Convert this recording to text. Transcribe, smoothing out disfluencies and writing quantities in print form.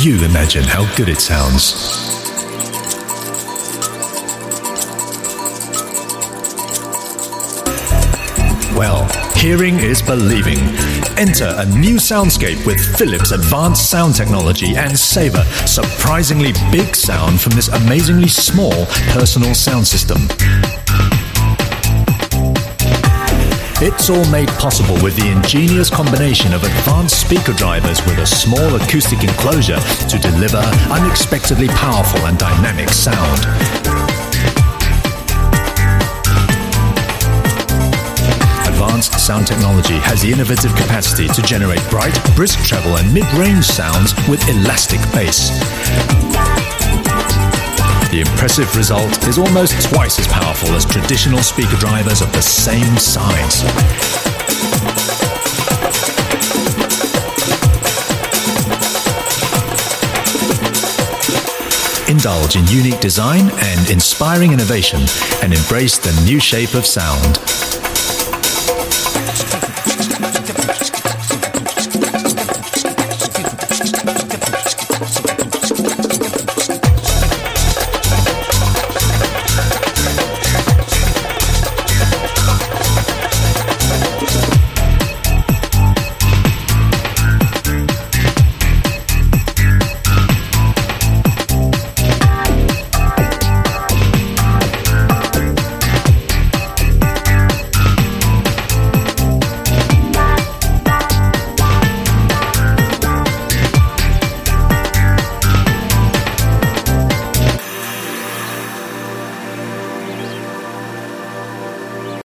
You imagine how good it sounds. Well, hearing is believing. Enter a new soundscape with Philips advanced sound technology and savor surprisingly big sound from this amazingly small personal sound system. It's all made possible with the ingenious combination of advanced speaker drivers with a small acoustic enclosure to deliver unexpectedly powerful and dynamic sound. Advanced sound technology has the innovative capacity to generate bright, brisk treble and mid-range sounds with elastic bass. The impressive result is almost twice as powerful as traditional speaker drivers of the same size. Indulge in unique design and inspiring innovation and embrace the new shape of sound.